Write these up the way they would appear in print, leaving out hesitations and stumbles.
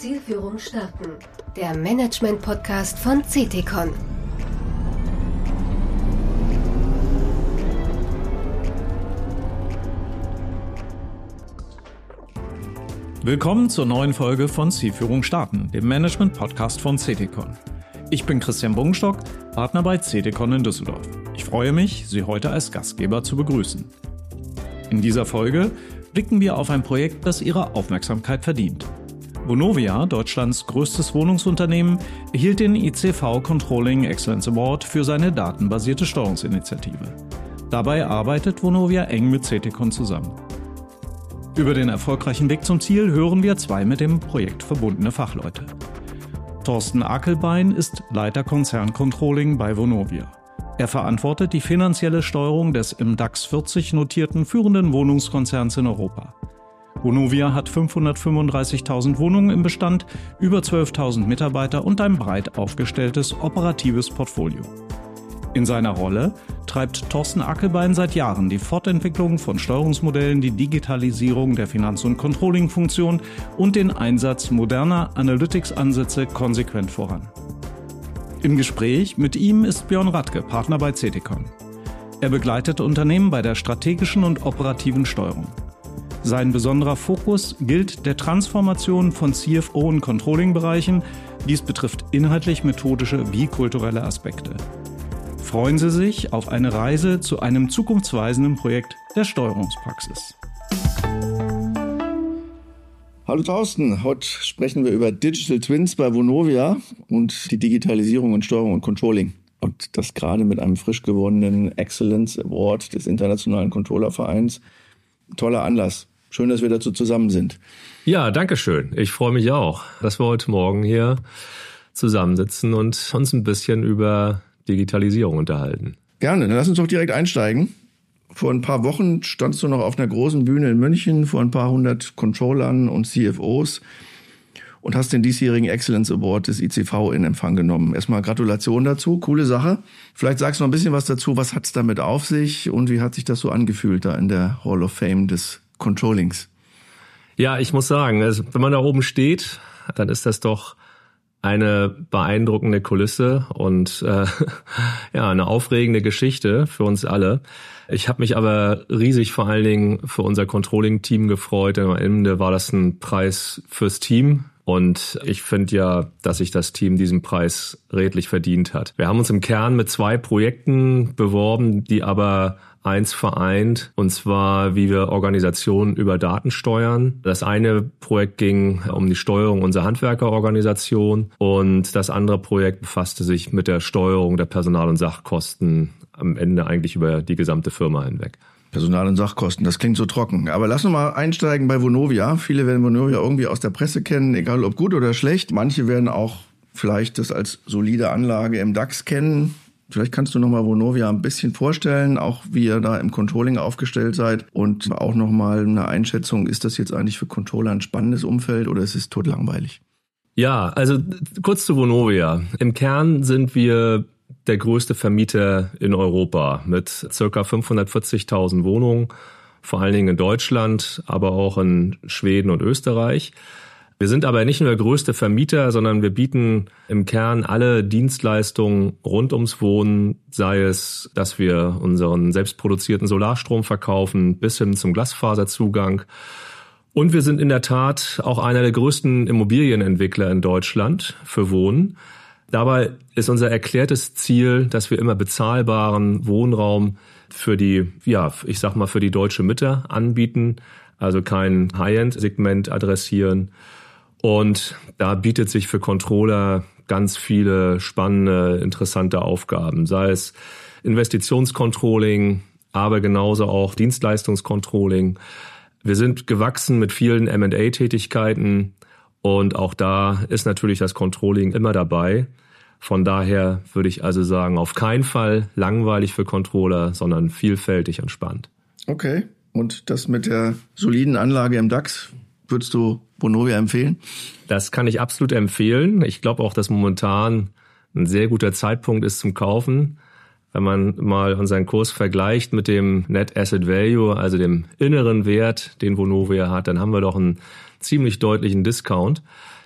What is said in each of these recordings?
Zielführung starten. Der Management-Podcast von CT-Con. Willkommen zur neuen Folge von Zielführung starten, dem Management-Podcast von CT-Con. Ich bin Christian Bungenstock, Partner bei CT-Con in Düsseldorf. Ich freue mich, Sie heute als Gastgeber zu begrüßen. In dieser Folge blicken wir auf ein Projekt, das Ihre Aufmerksamkeit verdient. Vonovia, Deutschlands größtes Wohnungsunternehmen, erhielt den ICV Controlling Excellence Award für seine datenbasierte Steuerungsinitiative. Dabei arbeitet Vonovia eng mit CT-Con zusammen. Über den erfolgreichen Weg zum Ziel hören wir zwei mit dem Projekt verbundene Fachleute. Thorsten Akelbein ist Leiter Konzerncontrolling bei Vonovia. Er verantwortet die finanzielle Steuerung des im DAX 40 notierten führenden Wohnungskonzerns in Europa. Vonovia hat 535.000 Wohnungen im Bestand, über 12.000 Mitarbeiter und ein breit aufgestelltes operatives Portfolio. In seiner Rolle treibt Thorsten Akelbein seit Jahren die Fortentwicklung von Steuerungsmodellen, die Digitalisierung der Finanz- und Controlling-Funktion und den Einsatz moderner Analytics-Ansätze konsequent voran. Im Gespräch mit ihm ist Björn Radke, Partner bei CT-Con. Er begleitet Unternehmen bei der strategischen und operativen Steuerung. Sein besonderer Fokus gilt der Transformation von CFO- und Controlling-Bereichen. Dies betrifft inhaltlich-methodische wie kulturelle Aspekte. Freuen Sie sich auf eine Reise zu einem zukunftsweisenden Projekt der Steuerungspraxis. Hallo Thorsten, heute sprechen wir über Digital Twins bei Vonovia und die Digitalisierung und Steuerung und Controlling. Und das gerade mit einem frisch gewonnenen Excellence Award des Internationalen Controllervereins. Toller Anlass. Schön, dass wir dazu zusammen sind. Ja, danke schön. Ich freue mich auch, dass wir heute Morgen hier zusammensitzen und uns ein bisschen über Digitalisierung unterhalten. Gerne, dann lass uns doch direkt einsteigen. Vor ein paar Wochen standst du noch auf einer großen Bühne in München vor ein paar hundert Controllern und CFOs und hast den diesjährigen Excellence Award des ICV in Empfang genommen. Erstmal Gratulation dazu, coole Sache. Vielleicht sagst du noch ein bisschen was dazu, was hat es damit auf sich und wie hat sich das so angefühlt da in der Hall of Fame des Controllings? Ja, ich muss sagen, wenn man da oben steht, dann ist das doch eine beeindruckende Kulisse und eine aufregende Geschichte für uns alle. Ich habe mich aber riesig vor allen Dingen für unser Controlling-Team gefreut. Denn am Ende war das ein Preis fürs Team. Und ich finde ja, dass sich das Team diesen Preis redlich verdient hat. Wir haben uns im Kern mit 2 Projekten beworben, die aber eins vereint, und zwar, wie wir Organisationen über Daten steuern. Das eine Projekt ging um die Steuerung unserer Handwerkerorganisation und das andere Projekt befasste sich mit der Steuerung der Personal- und Sachkosten am Ende eigentlich über die gesamte Firma hinweg. Personal- und Sachkosten, das klingt so trocken. Aber lass uns mal einsteigen bei Vonovia. Viele werden Vonovia irgendwie aus der Presse kennen, egal ob gut oder schlecht. Manche werden auch vielleicht das als solide Anlage im DAX kennen. Vielleicht kannst du nochmal Vonovia ein bisschen vorstellen, auch wie ihr da im Controlling aufgestellt seid und auch nochmal eine Einschätzung, ist das jetzt eigentlich für Controller ein spannendes Umfeld oder ist es totlangweilig? Ja, also kurz zu Vonovia. Im Kern sind wir der größte Vermieter in Europa mit ca. 540.000 Wohnungen, vor allen Dingen in Deutschland, aber auch in Schweden und Österreich. Wir sind aber nicht nur der größte Vermieter, sondern wir bieten im Kern alle Dienstleistungen rund ums Wohnen, sei es, dass wir unseren selbstproduzierten Solarstrom verkaufen, bis hin zum Glasfaserzugang. Und wir sind in der Tat auch einer der größten Immobilienentwickler in Deutschland für Wohnen. Dabei ist unser erklärtes Ziel, dass wir immer bezahlbaren Wohnraum für die, für die deutsche Mitte anbieten, also kein High-End-Segment adressieren. Und da bietet sich für Controller ganz viele spannende, interessante Aufgaben, sei es Investitionscontrolling, aber genauso auch Dienstleistungscontrolling. Wir sind gewachsen mit vielen M&A-Tätigkeiten und auch da ist natürlich das Controlling immer dabei. Von daher würde ich also sagen, auf keinen Fall langweilig für Controller, sondern vielfältig und spannend. Okay, und das mit der soliden Anlage im DAX, würdest du Vonovia empfehlen? Das kann ich absolut empfehlen. Ich glaube auch, dass momentan ein sehr guter Zeitpunkt ist zum Kaufen. Wenn man mal unseren Kurs vergleicht mit dem Net Asset Value, also dem inneren Wert, den Vonovia hat, dann haben wir doch einen ziemlich deutlichen Discount.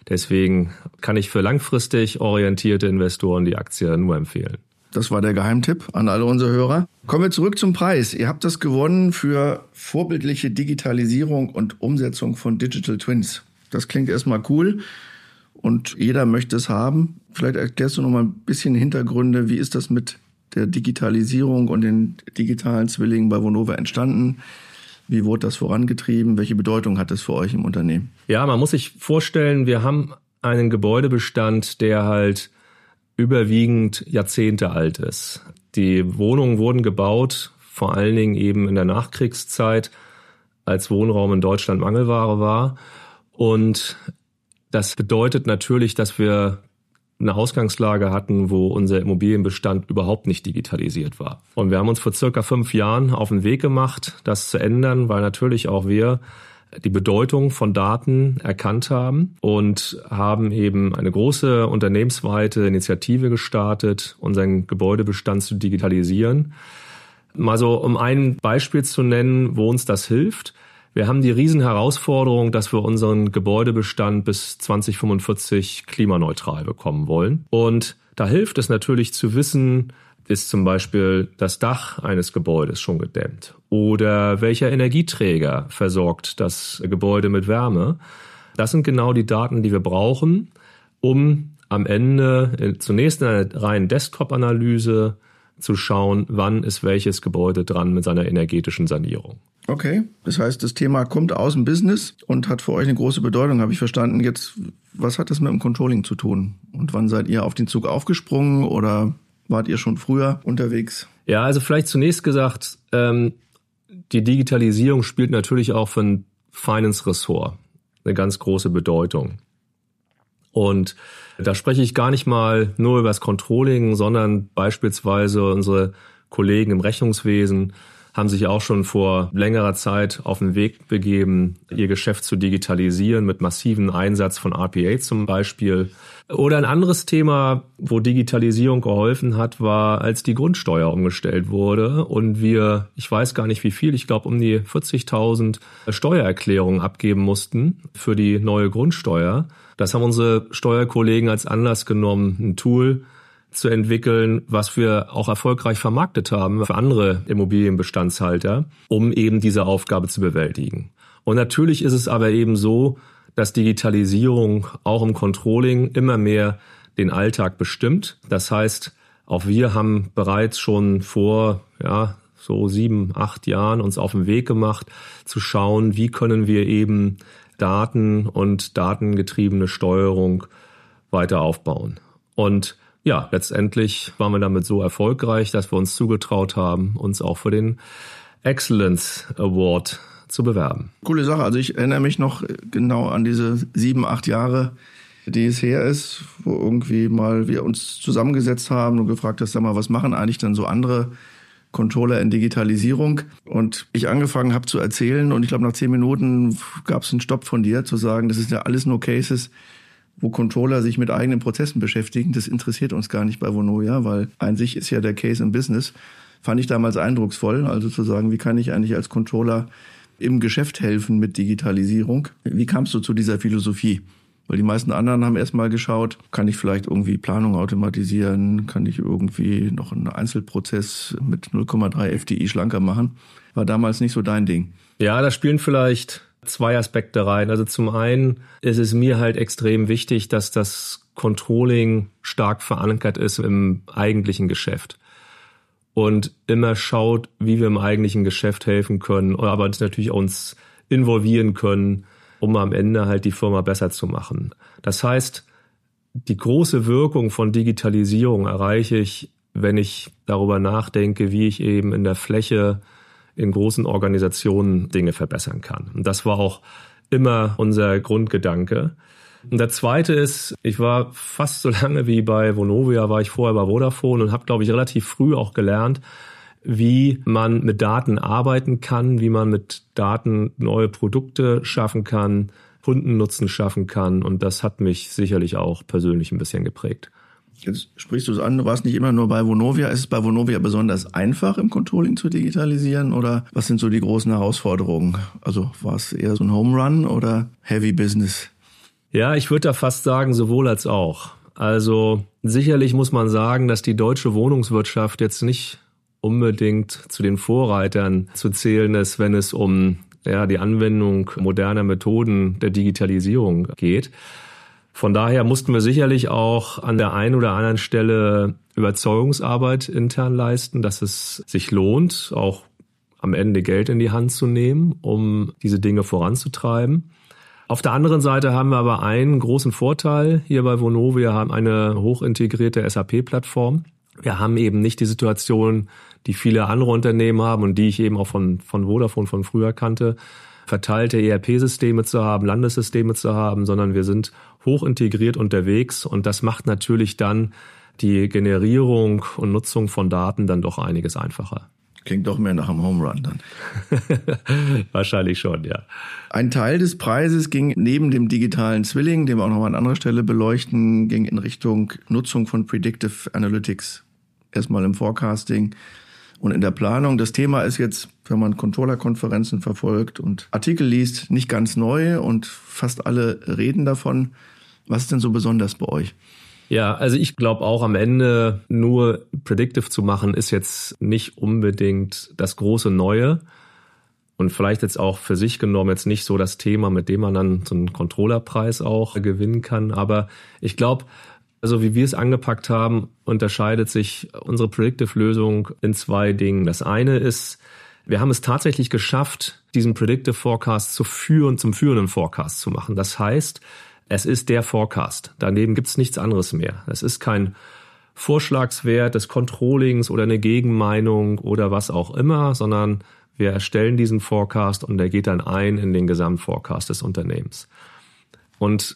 Deswegen kann ich für langfristig orientierte Investoren die Aktie nur empfehlen. Das war der Geheimtipp an alle unsere Hörer. Kommen wir zurück zum Preis. Ihr habt das gewonnen für vorbildliche Digitalisierung und Umsetzung von Digital Twins. Das klingt erstmal cool und jeder möchte es haben. Vielleicht erklärst du noch mal ein bisschen Hintergründe. Wie ist das mit der Digitalisierung und den digitalen Zwillingen bei Vonovia entstanden? Wie wurde das vorangetrieben? Welche Bedeutung hat das für euch im Unternehmen? Ja, man muss sich vorstellen, wir haben einen Gebäudebestand, der halt überwiegend Jahrzehnte alt ist. Die Wohnungen wurden gebaut, vor allen Dingen eben in der Nachkriegszeit, als Wohnraum in Deutschland Mangelware war. Und das bedeutet natürlich, dass wir eine Ausgangslage hatten, wo unser Immobilienbestand überhaupt nicht digitalisiert war. Und wir haben uns vor circa 5 Jahren auf den Weg gemacht, das zu ändern, weil natürlich auch wir die Bedeutung von Daten erkannt haben und haben eben eine große unternehmensweite Initiative gestartet, unseren Gebäudebestand zu digitalisieren. Mal so, um ein Beispiel zu nennen, wo uns das hilft. Wir haben die Riesenherausforderung, dass wir unseren Gebäudebestand bis 2045 klimaneutral bekommen wollen. Und da hilft es natürlich zu wissen, ist zum Beispiel das Dach eines Gebäudes schon gedämmt? Oder welcher Energieträger versorgt das Gebäude mit Wärme? Das sind genau die Daten, die wir brauchen, um am Ende zunächst in einer reinen Desktop-Analyse zu schauen, wann ist welches Gebäude dran mit seiner energetischen Sanierung. Okay, das heißt, das Thema kommt aus dem Business und hat für euch eine große Bedeutung, habe ich verstanden. Jetzt, was hat das mit dem Controlling zu tun? Und wann seid ihr auf den Zug aufgesprungen oder wart ihr schon früher unterwegs? Ja, also vielleicht zunächst gesagt, die Digitalisierung spielt natürlich auch für ein Finance-Ressort eine ganz große Bedeutung. Und da spreche ich gar nicht mal nur über das Controlling, sondern beispielsweise unsere Kollegen im Rechnungswesen haben sich auch schon vor längerer Zeit auf den Weg begeben, ihr Geschäft zu digitalisieren mit massivem Einsatz von RPA zum Beispiel. Oder ein anderes Thema, wo Digitalisierung geholfen hat, war, als die Grundsteuer umgestellt wurde und wir, ich weiß gar nicht wie viel, ich glaube um die 40.000 Steuererklärungen abgeben mussten für die neue Grundsteuer. Das haben unsere Steuerkollegen als Anlass genommen, ein Tool zu entwickeln, was wir auch erfolgreich vermarktet haben für andere Immobilienbestandshalter, um eben diese Aufgabe zu bewältigen. Und natürlich ist es aber eben so, dass Digitalisierung auch im Controlling immer mehr den Alltag bestimmt. Das heißt, auch wir haben bereits schon vor so 7, 8 Jahren uns auf den Weg gemacht, zu schauen, wie können wir eben Daten und datengetriebene Steuerung weiter aufbauen. Und ja, letztendlich waren wir damit so erfolgreich, dass wir uns zugetraut haben, uns auch für den Excellence Award zu bewerben. Coole Sache. Also ich erinnere mich noch genau an diese 7, 8 Jahre, die es her ist, wo irgendwie mal wir uns zusammengesetzt haben und gefragt hast, sag mal, was machen eigentlich dann so andere Controller in Digitalisierung? Und ich angefangen habe zu erzählen und ich glaube nach 10 Minuten gab es einen Stopp von dir, zu sagen, das ist ja alles nur Cases, wo Controller sich mit eigenen Prozessen beschäftigen. Das interessiert uns gar nicht bei Vonovia, weil an sich ist ja der Case im Business. Fand ich damals eindrucksvoll, also zu sagen, wie kann ich eigentlich als Controller im Geschäft helfen mit Digitalisierung? Wie kamst du zu dieser Philosophie? Weil die meisten anderen haben erstmal geschaut, kann ich vielleicht irgendwie Planung automatisieren, kann ich irgendwie noch einen Einzelprozess mit 0,3 FTI schlanker machen. War damals nicht so dein Ding. Ja, da spielen vielleicht 2 Aspekte rein. Also zum einen ist es mir halt extrem wichtig, dass das Controlling stark verankert ist im eigentlichen Geschäft und immer schaut, wie wir im eigentlichen Geschäft helfen können, aber natürlich uns involvieren können, um am Ende halt die Firma besser zu machen. Das heißt, die große Wirkung von Digitalisierung erreiche ich, wenn ich darüber nachdenke, wie ich eben in der Fläche in großen Organisationen Dinge verbessern kann. Und das war auch immer unser Grundgedanke. Und der zweite ist, ich war fast so lange wie bei Vonovia, war ich vorher bei Vodafone und habe, glaube ich, relativ früh auch gelernt, wie man mit Daten arbeiten kann, wie man mit Daten neue Produkte schaffen kann, Kundennutzen schaffen kann. Und das hat mich sicherlich auch persönlich ein bisschen geprägt. Jetzt sprichst du es an, du warst nicht immer nur bei Vonovia. Ist es bei Vonovia besonders einfach, im Controlling zu digitalisieren? Oder was sind so die großen Herausforderungen? Also war es eher so ein Home Run oder Heavy Business? Ja, ich würde da fast sagen, sowohl als auch. Also sicherlich muss man sagen, dass die deutsche Wohnungswirtschaft jetzt nicht unbedingt zu den Vorreitern zu zählen ist, wenn es um die Anwendung moderner Methoden der Digitalisierung geht. Von daher mussten wir sicherlich auch an der einen oder anderen Stelle Überzeugungsarbeit intern leisten, dass es sich lohnt, auch am Ende Geld in die Hand zu nehmen, um diese Dinge voranzutreiben. Auf der anderen Seite haben wir aber einen großen Vorteil hier bei Vonovia. Wir haben eine hochintegrierte SAP-Plattform. Wir haben eben nicht die Situation, die viele andere Unternehmen haben und die ich eben auch von Vodafone von früher kannte, verteilte ERP-Systeme zu haben, Landessysteme zu haben, sondern wir sind hochintegriert unterwegs und das macht natürlich dann die Generierung und Nutzung von Daten dann doch einiges einfacher. Klingt doch mehr nach einem Home Run dann. Wahrscheinlich schon, ja. Ein Teil des Preises ging neben dem digitalen Zwilling, den wir auch noch mal an anderer Stelle beleuchten, ging in Richtung Nutzung von Predictive Analytics. Erstmal im Forecasting und in der Planung. Das Thema ist jetzt, wenn man Controller-Konferenzen verfolgt und Artikel liest, nicht ganz neu und fast alle reden davon. Was ist denn so besonders bei euch? Ja, also ich glaube auch am Ende nur Predictive zu machen, ist jetzt nicht unbedingt das große Neue und vielleicht jetzt auch für sich genommen jetzt nicht so das Thema, mit dem man dann so einen Controllerpreis auch gewinnen kann. Aber ich glaube, also wie wir es angepackt haben, unterscheidet sich unsere Predictive-Lösung in zwei Dingen. Das eine ist, wir haben es tatsächlich geschafft, diesen Predictive Forecast zum führenden Forecast zu machen. Das heißt, es ist der Forecast. Daneben gibt es nichts anderes mehr. Es ist kein Vorschlagswert des Controllings oder eine Gegenmeinung oder was auch immer, sondern wir erstellen diesen Forecast und der geht dann ein in den Gesamtforecast des Unternehmens. Und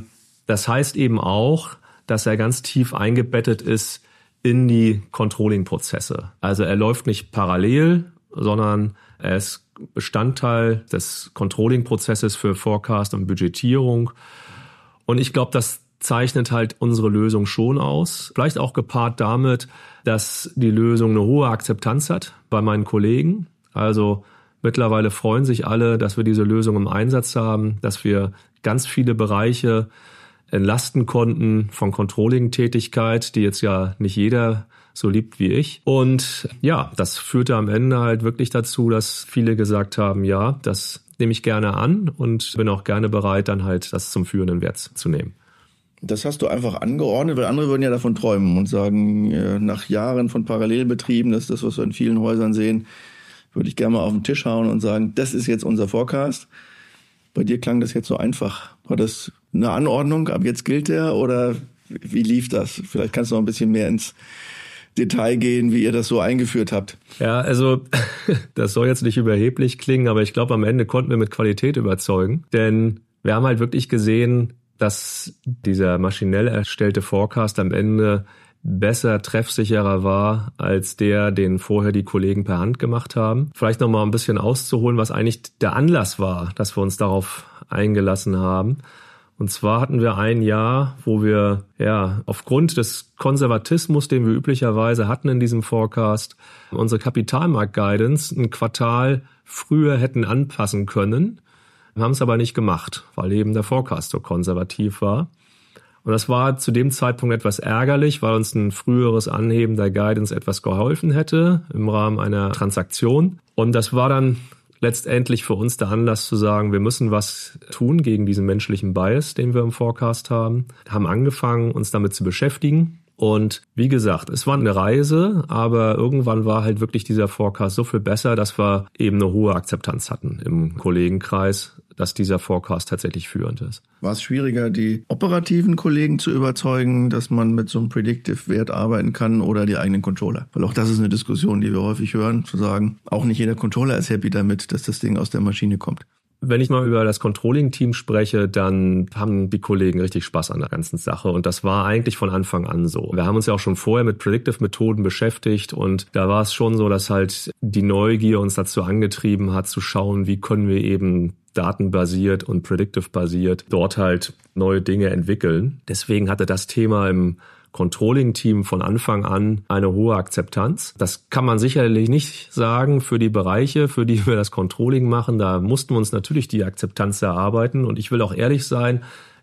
das heißt eben auch, dass er ganz tief eingebettet ist in die Controlling-Prozesse. Also er läuft nicht parallel, sondern er ist Bestandteil des Controlling-Prozesses für Forecast und Budgetierung. Und ich glaube, das zeichnet halt unsere Lösung schon aus. Vielleicht auch gepaart damit, dass die Lösung eine hohe Akzeptanz hat bei meinen Kollegen. Also mittlerweile freuen sich alle, dass wir diese Lösung im Einsatz haben, dass wir ganz viele Bereiche entlasten konnten von Controlling-Tätigkeit, die jetzt ja nicht jeder so liebt wie ich. Und ja, das führte am Ende halt wirklich dazu, dass viele gesagt haben, ja, das nehme ich gerne an und bin auch gerne bereit, dann halt das zum führenden Wert zu nehmen. Das hast du einfach angeordnet, weil andere würden ja davon träumen und sagen, nach Jahren von Parallelbetrieben, das ist das, was wir in vielen Häusern sehen, würde ich gerne mal auf den Tisch hauen und sagen, das ist jetzt unser Forecast. Bei dir klang das jetzt so einfach. War das eine Anordnung, ab jetzt gilt der oder wie lief das? Vielleicht kannst du noch ein bisschen mehr ins Detail gehen, wie ihr das so eingeführt habt. Ja, also das soll jetzt nicht überheblich klingen, aber ich glaube, am Ende konnten wir mit Qualität überzeugen. Denn wir haben halt wirklich gesehen, dass dieser maschinell erstellte Forecast am Ende besser, treffsicherer war als den vorher die Kollegen per Hand gemacht haben. Vielleicht noch mal ein bisschen auszuholen, was eigentlich der Anlass war, dass wir uns darauf eingelassen haben. Und zwar hatten wir ein Jahr, wo wir aufgrund des Konservatismus, den wir üblicherweise hatten in diesem Forecast, unsere Kapitalmarkt-Guidance ein Quartal früher hätten anpassen können. Wir haben es aber nicht gemacht, weil eben der Forecast so konservativ war. Und das war zu dem Zeitpunkt etwas ärgerlich, weil uns ein früheres Anheben der Guidance etwas geholfen hätte im Rahmen einer Transaktion. Und das war dann letztendlich für uns der Anlass zu sagen, wir müssen was tun gegen diesen menschlichen Bias, den wir im Forecast haben angefangen, uns damit zu beschäftigen. Und wie gesagt, es war eine Reise, aber irgendwann war halt wirklich dieser Forecast so viel besser, dass wir eben eine hohe Akzeptanz hatten im Kollegenkreis, dass dieser Forecast tatsächlich führend ist. War es schwieriger, die operativen Kollegen zu überzeugen, dass man mit so einem Predictive-Wert arbeiten kann oder die eigenen Controller? Weil auch das ist eine Diskussion, die wir häufig hören, zu sagen, auch nicht jeder Controller ist happy damit, dass das Ding aus der Maschine kommt. Wenn ich mal über das Controlling-Team spreche, dann haben die Kollegen richtig Spaß an der ganzen Sache und das war eigentlich von Anfang an so. Wir haben uns ja auch schon vorher mit Predictive-Methoden beschäftigt und da war es schon so, dass halt die Neugier uns dazu angetrieben hat, zu schauen, wie können wir eben datenbasiert und predictive-basiert dort halt neue Dinge entwickeln. Deswegen hatte das Thema im Controlling-Team von Anfang an eine hohe Akzeptanz. Das kann man sicherlich nicht sagen für die Bereiche, für die wir das Controlling machen. Da mussten wir uns natürlich die Akzeptanz erarbeiten. Und ich will auch ehrlich sein,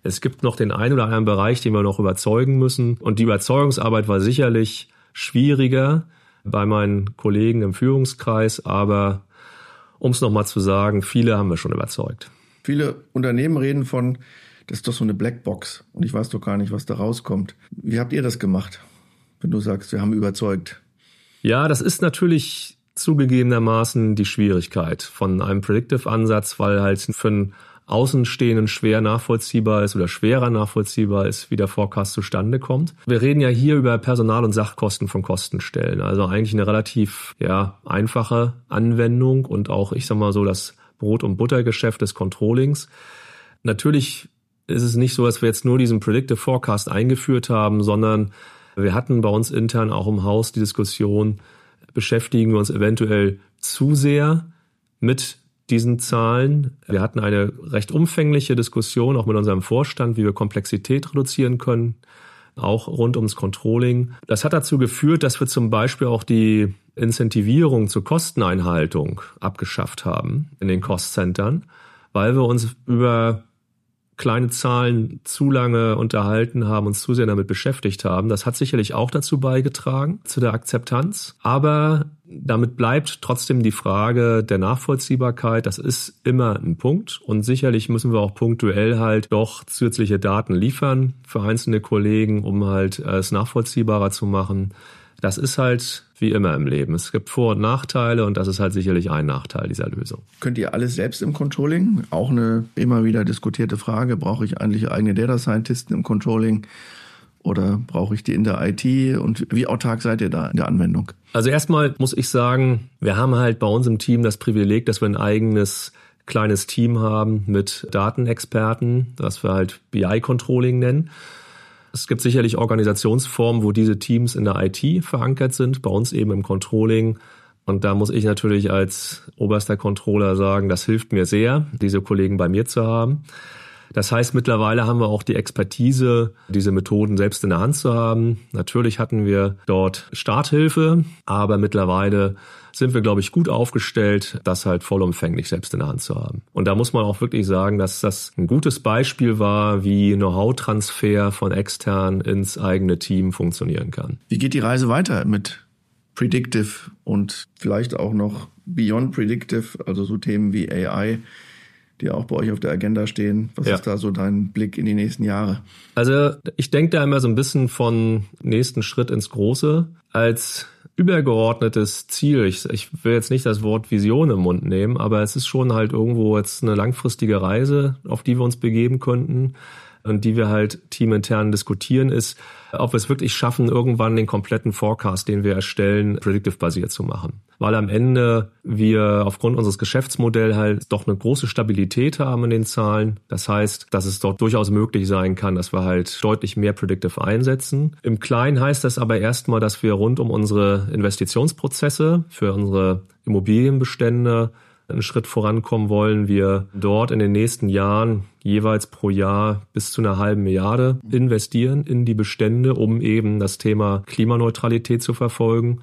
Es gibt noch den einen oder anderen Bereich, den wir noch überzeugen müssen. Und die Überzeugungsarbeit war sicherlich schwieriger bei meinen Kollegen im Führungskreis. Aber um es nochmal zu sagen, viele haben wir schon überzeugt. Viele Unternehmen reden von, das ist doch so eine Blackbox und ich weiß doch gar nicht, was da rauskommt. Wie habt ihr das gemacht, wenn du sagst, wir haben überzeugt? Ja, das ist natürlich zugegebenermaßen die Schwierigkeit von einem Predictive-Ansatz, weil halt für einen Außenstehenden schwer nachvollziehbar ist oder schwerer nachvollziehbar ist, wie der Forecast zustande kommt. Wir reden ja hier über Personal- und Sachkosten von Kostenstellen. Also eigentlich eine relativ einfache Anwendung und auch, ich sag mal so, das Brot- und Buttergeschäft des Controllings. Natürlich ist es nicht so, dass wir jetzt nur diesen Predictive Forecast eingeführt haben, sondern wir hatten bei uns intern auch im Haus die Diskussion, beschäftigen wir uns eventuell zu sehr mit diesen Zahlen. Wir hatten eine recht umfängliche Diskussion auch mit unserem Vorstand, wie wir Komplexität reduzieren können, auch rund ums Controlling. Das hat dazu geführt, dass wir zum Beispiel auch die Incentivierung zur Kosteneinhaltung abgeschafft haben in den Cost-Centern, weil wir uns über kleine Zahlen zu lange unterhalten haben, uns zu sehr damit beschäftigt haben. Das hat sicherlich auch dazu beigetragen, zu der Akzeptanz. Aber damit bleibt trotzdem die Frage der Nachvollziehbarkeit. Das ist immer ein Punkt. Und sicherlich müssen wir auch punktuell halt doch zusätzliche Daten liefern für einzelne Kollegen, um halt es nachvollziehbarer zu machen. Das ist halt wie immer im Leben. Es gibt Vor- und Nachteile und das ist halt sicherlich ein Nachteil dieser Lösung. Könnt ihr alles selbst im Controlling? Auch eine immer wieder diskutierte Frage. Brauche ich eigentlich eigene Data Scientisten im Controlling oder brauche ich die in der IT? Und wie autark seid ihr da in der Anwendung? Also erstmal muss ich sagen, wir haben halt bei uns im Team das Privileg, dass wir ein eigenes kleines Team haben mit Datenexperten, das wir halt BI-Controlling nennen. Es gibt sicherlich Organisationsformen, wo diese Teams in der IT verankert sind, bei uns eben im Controlling. Und da muss ich natürlich als oberster Controller sagen, das hilft mir sehr, diese Kollegen bei mir zu haben. Das heißt, mittlerweile haben wir auch die Expertise, diese Methoden selbst in der Hand zu haben. Natürlich hatten wir dort Starthilfe, aber mittlerweile sind wir, glaube ich, gut aufgestellt, das halt vollumfänglich selbst in der Hand zu haben. Und da muss man auch wirklich sagen, dass das ein gutes Beispiel war, wie Know-how-Transfer von extern ins eigene Team funktionieren kann. Wie geht die Reise weiter mit Predictive und vielleicht auch noch Beyond Predictive, also so Themen wie AI, die auch bei euch auf der Agenda stehen? Was ist da so dein Blick in die nächsten Jahre? Also ich denke da immer so ein bisschen von nächsten Schritt ins Große als übergeordnetes Ziel. Ich will jetzt nicht das Wort Vision im Mund nehmen, aber es ist schon halt irgendwo jetzt eine langfristige Reise, auf die wir uns begeben könnten und die wir halt teamintern diskutieren, ist, ob wir es wirklich schaffen, irgendwann den kompletten Forecast, den wir erstellen, predictive-basiert zu machen. Weil am Ende wir aufgrund unseres Geschäftsmodells halt doch eine große Stabilität haben in den Zahlen. Das heißt, dass es dort durchaus möglich sein kann, dass wir halt deutlich mehr predictive einsetzen. Im Kleinen heißt das aber erstmal, dass wir rund um unsere Investitionsprozesse für unsere Immobilienbestände einen Schritt vorankommen wollen. Wir dort in den nächsten Jahren jeweils pro Jahr bis zu 1/2 Milliarde investieren in die Bestände, um eben das Thema Klimaneutralität zu verfolgen.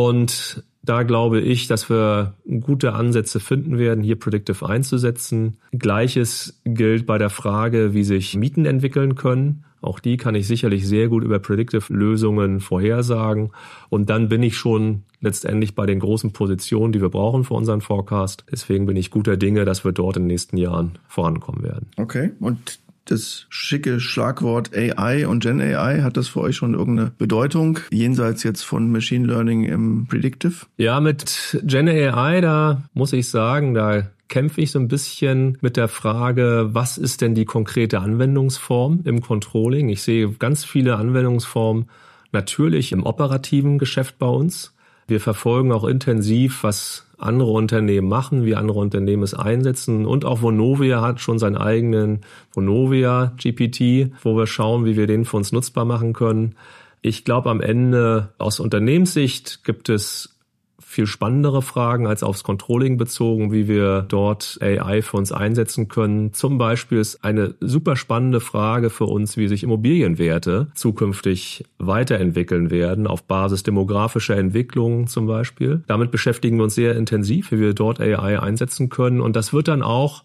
Und da glaube ich, dass wir gute Ansätze finden werden, hier Predictive einzusetzen. Gleiches gilt bei der Frage, wie sich Mieten entwickeln können. Auch die kann ich sicherlich sehr gut über Predictive-Lösungen vorhersagen. Und dann bin ich schon letztendlich bei den großen Positionen, die wir brauchen für unseren Forecast. Deswegen bin ich guter Dinge, dass wir dort in den nächsten Jahren vorankommen werden. Okay, und das schicke Schlagwort AI und Gen AI, hat das für euch schon irgendeine Bedeutung, jenseits jetzt von Machine Learning im Predictive? Ja, mit Gen AI, da muss ich sagen, da kämpfe ich so ein bisschen mit der Frage, was ist denn die konkrete Anwendungsform im Controlling? Ich sehe ganz viele Anwendungsformen natürlich im operativen Geschäft bei uns. Wir verfolgen auch intensiv, was andere Unternehmen machen, wie andere Unternehmen es einsetzen. Und auch Vonovia hat schon seinen eigenen Vonovia GPT, wo wir schauen, wie wir den für uns nutzbar machen können. Ich glaube, am Ende aus Unternehmenssicht gibt es viel spannendere Fragen als aufs Controlling bezogen, wie wir dort AI für uns einsetzen können. Zum Beispiel ist eine super spannende Frage für uns, wie sich Immobilienwerte zukünftig weiterentwickeln werden, auf Basis demografischer Entwicklungen zum Beispiel. Damit beschäftigen wir uns sehr intensiv, wie wir dort AI einsetzen können. Und das wird dann auch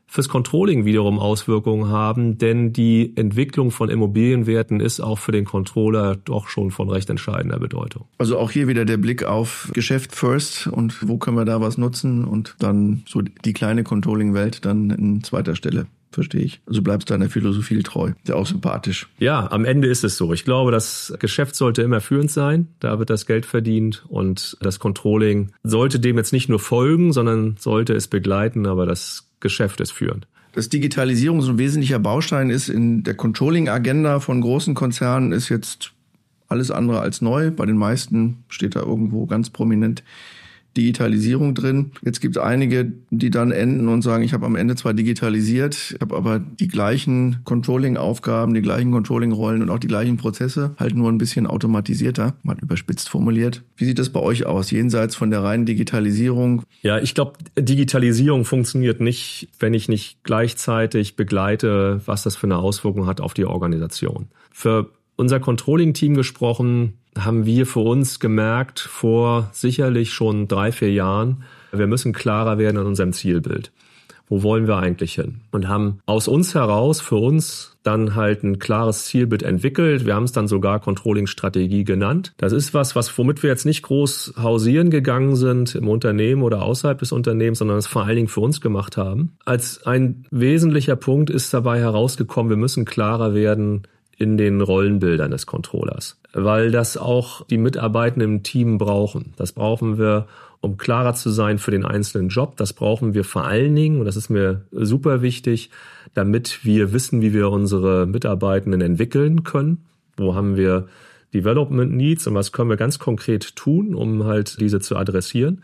fürs Controlling wiederum Auswirkungen haben, denn die Entwicklung von Immobilienwerten ist auch für den Controller doch schon von recht entscheidender Bedeutung. Also auch hier wieder der Blick auf Geschäft first und wo können wir da was nutzen und dann so die kleine Controlling-Welt dann in zweiter Stelle. Verstehe ich. Also bleibst deiner Philosophie treu. Ist ja auch sympathisch. Ja, am Ende ist es so. Ich glaube, das Geschäft sollte immer führend sein. Da wird das Geld verdient und das Controlling sollte dem jetzt nicht nur folgen, sondern sollte es begleiten, aber das Geschäft ist führend. Dass Digitalisierung so ein wesentlicher Baustein ist in der Controlling-Agenda von großen Konzernen, ist jetzt alles andere als neu. Bei den meisten steht da irgendwo ganz prominent Digitalisierung drin. Jetzt gibt es einige, die dann enden und sagen, ich habe am Ende zwar digitalisiert, habe aber die gleichen Controlling-Aufgaben, die gleichen Controlling-Rollen und auch die gleichen Prozesse, halt nur ein bisschen automatisierter, mal überspitzt formuliert. Wie sieht das bei euch aus, jenseits von der reinen Digitalisierung? Ja, ich glaube, Digitalisierung funktioniert nicht, wenn ich nicht gleichzeitig begleite, was das für eine Auswirkung hat auf die Organisation. Für unser Controlling-Team gesprochen, haben wir für uns gemerkt, vor sicherlich schon 3-4 Jahren, wir müssen klarer werden an unserem Zielbild. Wo wollen wir eigentlich hin? Und haben aus uns heraus für uns dann halt ein klares Zielbild entwickelt. Wir haben es dann sogar Controlling-Strategie genannt. Das ist womit wir jetzt nicht groß hausieren gegangen sind im Unternehmen oder außerhalb des Unternehmens, sondern es vor allen Dingen für uns gemacht haben. Als ein wesentlicher Punkt ist dabei herausgekommen, wir müssen klarer werden in den Rollenbildern des Controllers, weil das auch die Mitarbeitenden im Team brauchen. Das brauchen wir, um klarer zu sein für den einzelnen Job. Das brauchen wir vor allen Dingen, und das ist mir super wichtig, damit wir wissen, wie wir unsere Mitarbeitenden entwickeln können. Wo haben wir Development Needs und was können wir ganz konkret tun, um halt diese zu adressieren.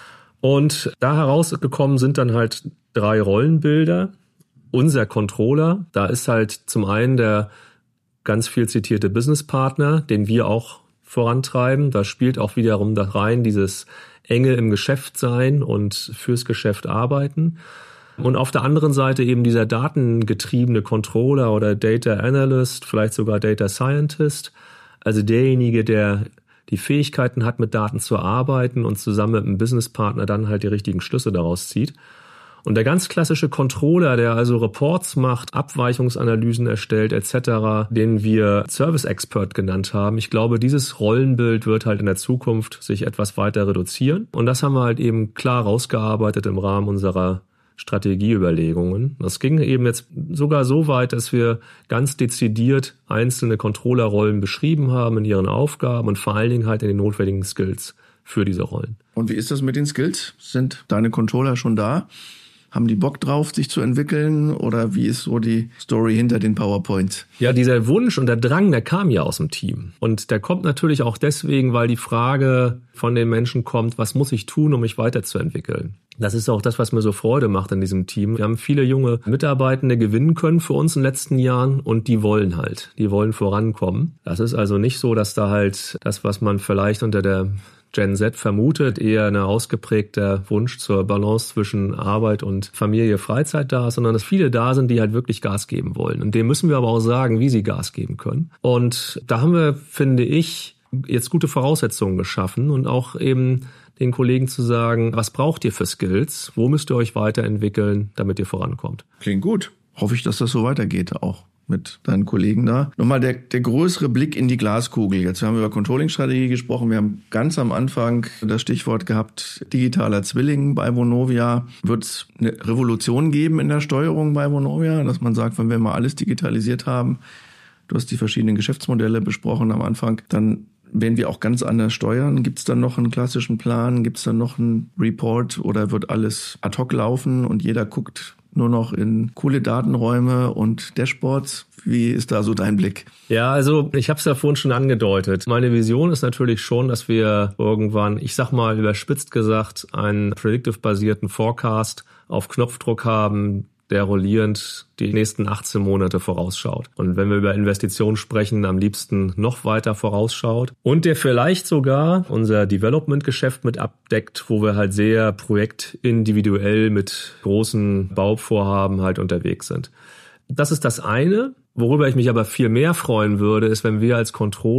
Und da herausgekommen sind dann halt 3 Rollenbilder. Unser Controller, da ist halt zum einen der ganz viel zitierte Businesspartner, den wir auch vorantreiben. Da spielt auch wiederum da rein dieses enge im Geschäft sein und fürs Geschäft arbeiten. Und auf der anderen Seite eben dieser datengetriebene Controller oder Data Analyst, vielleicht sogar Data Scientist. Also derjenige, der die Fähigkeiten hat, mit Daten zu arbeiten und zusammen mit einem Businesspartner dann halt die richtigen Schlüsse daraus zieht. Und der ganz klassische Controller, der also Reports macht, Abweichungsanalysen erstellt etc., den wir Service Expert genannt haben, ich glaube, dieses Rollenbild wird halt in der Zukunft sich etwas weiter reduzieren. Und das haben wir halt eben klar rausgearbeitet im Rahmen unserer Strategieüberlegungen. Das ging eben jetzt sogar so weit, dass wir ganz dezidiert einzelne Controllerrollen beschrieben haben in ihren Aufgaben und vor allen Dingen halt in den notwendigen Skills für diese Rollen. Und wie ist das mit den Skills? Sind deine Controller schon da? Haben die Bock drauf, sich zu entwickeln? Oder wie ist so die Story hinter den PowerPoints? Ja, dieser Wunsch und der Drang, der kam ja aus dem Team. Und der kommt natürlich auch deswegen, weil die Frage von den Menschen kommt, was muss ich tun, um mich weiterzuentwickeln? Das ist auch das, was mir so Freude macht in diesem Team. Wir haben viele junge Mitarbeitende gewinnen können für uns in den letzten Jahren und die wollen vorankommen. Das ist also nicht so, dass da halt das, was man vielleicht unter der Gen Z vermutet, eher ein ausgeprägter Wunsch zur Balance zwischen Arbeit und Familie, Freizeit da ist, sondern dass viele da sind, die halt wirklich Gas geben wollen. Und dem müssen wir aber auch sagen, wie sie Gas geben können. Und da haben wir, finde ich, jetzt gute Voraussetzungen geschaffen und auch eben den Kollegen zu sagen, was braucht ihr für Skills? Wo müsst ihr euch weiterentwickeln, damit ihr vorankommt? Klingt gut. Hoffe ich, dass das so weitergeht auch mit deinen Kollegen da. Nochmal der größere Blick in die Glaskugel. Jetzt haben wir über Controlling-Strategie gesprochen. Wir haben ganz am Anfang das Stichwort gehabt, digitaler Zwilling bei Vonovia. Wird es eine Revolution geben in der Steuerung bei Vonovia, dass man sagt, wenn wir mal alles digitalisiert haben, du hast die verschiedenen Geschäftsmodelle besprochen am Anfang, dann werden wir auch ganz anders steuern? Gibt es dann noch einen klassischen Plan? Gibt es dann noch einen Report oder wird alles ad hoc laufen und jeder guckt nur noch in coole Datenräume und Dashboards? Wie ist da so dein Blick? Ja, also ich habe es ja vorhin schon angedeutet. Meine Vision ist natürlich schon, dass wir irgendwann, ich sag mal überspitzt gesagt, einen predictive-basierten Forecast auf Knopfdruck haben, der rollierend die nächsten 18 Monate vorausschaut. Und wenn wir über Investitionen sprechen, am liebsten noch weiter vorausschaut. Und der vielleicht sogar unser Development-Geschäft mit abdeckt, wo wir halt sehr projektindividuell mit großen Bauvorhaben halt unterwegs sind. Das ist das eine. Worüber ich mich aber viel mehr freuen würde, ist, wenn wir als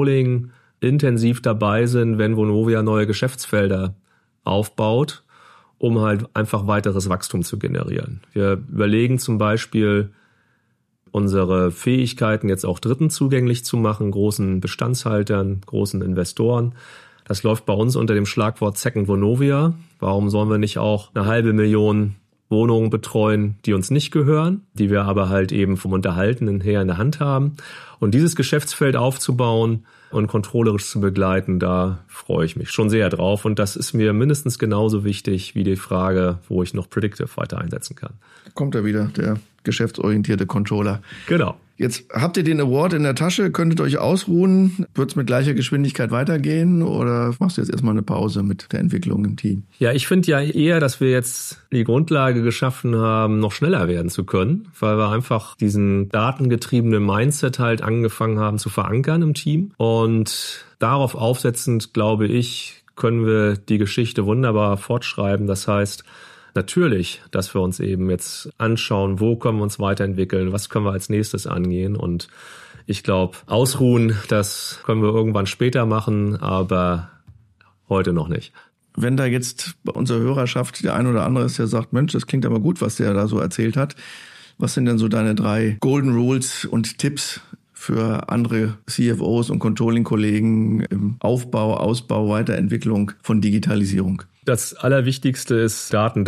Controlling intensiv dabei sind, wenn Vonovia neue Geschäftsfelder aufbaut um halt einfach weiteres Wachstum zu generieren. Wir überlegen zum Beispiel, unsere Fähigkeiten jetzt auch Dritten zugänglich zu machen, großen Bestandshaltern, großen Investoren. Das läuft bei uns unter dem Schlagwort Second Vonovia. Warum sollen wir nicht auch 500.000 Wohnungen betreuen, die uns nicht gehören, die wir aber halt eben vom Unterhaltenen her in der Hand haben? Und dieses Geschäftsfeld aufzubauen und kontrollerisch zu begleiten, da freue ich mich schon sehr drauf. Und das ist mir mindestens genauso wichtig wie die Frage, wo ich noch Predictive weiter einsetzen kann. Kommt da wieder, der geschäftsorientierte Controller. Genau. Jetzt habt ihr den Award in der Tasche, könntet euch ausruhen. Wird es mit gleicher Geschwindigkeit weitergehen oder machst du jetzt erstmal eine Pause mit der Entwicklung im Team? Ja, ich finde ja eher, dass wir jetzt die Grundlage geschaffen haben, noch schneller werden zu können, weil wir einfach diesen datengetriebenen Mindset halt angefangen haben zu verankern im Team. Und darauf aufsetzend, glaube ich, können wir die Geschichte wunderbar fortschreiben. Das heißt, natürlich, dass wir uns eben jetzt anschauen, wo können wir uns weiterentwickeln, was können wir als nächstes angehen. Und ich glaube, ausruhen, das können wir irgendwann später machen, aber heute noch nicht. Wenn da jetzt bei unserer Hörerschaft der ein oder andere ist, der sagt, Mensch, das klingt aber gut, was der da so erzählt hat. Was sind denn so deine 3 Golden Rules und Tipps für andere CFOs und Controlling-Kollegen im Aufbau, Ausbau, Weiterentwicklung von Digitalisierung? Das Allerwichtigste ist Daten.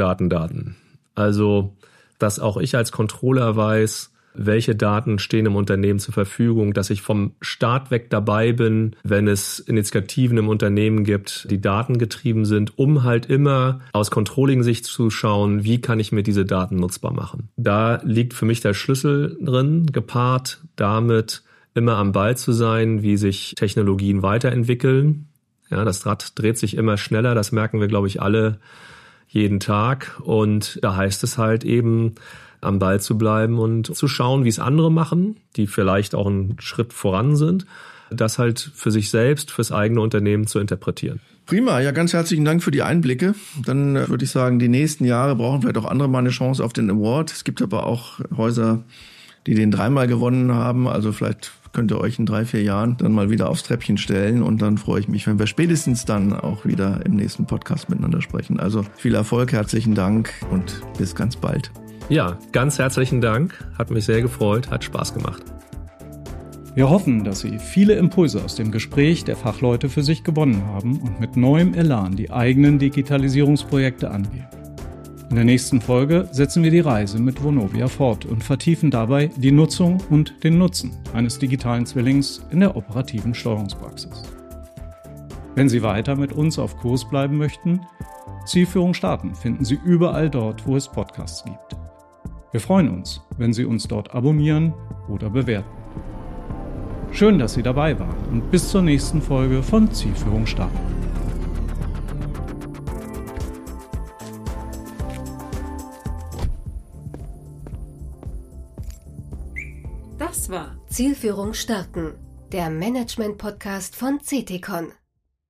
Also, dass auch ich als Controller weiß, welche Daten stehen im Unternehmen zur Verfügung, dass ich vom Start weg dabei bin, wenn es Initiativen im Unternehmen gibt, die datengetrieben sind, um halt immer aus Controlling-Sicht zu schauen, wie kann ich mir diese Daten nutzbar machen. Da liegt für mich der Schlüssel drin, gepaart damit immer am Ball zu sein, wie sich Technologien weiterentwickeln. Ja, das Rad dreht sich immer schneller, das merken wir, glaube ich, alle jeden Tag. Und da heißt es halt eben, am Ball zu bleiben und zu schauen, wie es andere machen, die vielleicht auch einen Schritt voran sind, das halt für sich selbst, fürs eigene Unternehmen zu interpretieren. Prima, ja, ganz herzlichen Dank für die Einblicke. Dann würde ich sagen, die nächsten Jahre brauchen vielleicht auch andere mal eine Chance auf den Award. Es gibt aber auch Häuser, die den 3-mal gewonnen haben, also vielleicht könnt ihr euch in 3-4 Jahren dann mal wieder aufs Treppchen stellen und dann freue ich mich, wenn wir spätestens dann auch wieder im nächsten Podcast miteinander sprechen. Also viel Erfolg, herzlichen Dank und bis ganz bald. Ja, ganz herzlichen Dank, hat mich sehr gefreut, hat Spaß gemacht. Wir hoffen, dass Sie viele Impulse aus dem Gespräch der Fachleute für sich gewonnen haben und mit neuem Elan die eigenen Digitalisierungsprojekte angehen. In der nächsten Folge setzen wir die Reise mit Vonovia fort und vertiefen dabei die Nutzung und den Nutzen eines digitalen Zwillings in der operativen Steuerungspraxis. Wenn Sie weiter mit uns auf Kurs bleiben möchten, Zielführung starten finden Sie überall dort, wo es Podcasts gibt. Wir freuen uns, wenn Sie uns dort abonnieren oder bewerten. Schön, dass Sie dabei waren und bis zur nächsten Folge von Zielführung starten. Das war Zielführung starten, der Management-Podcast von CTCon.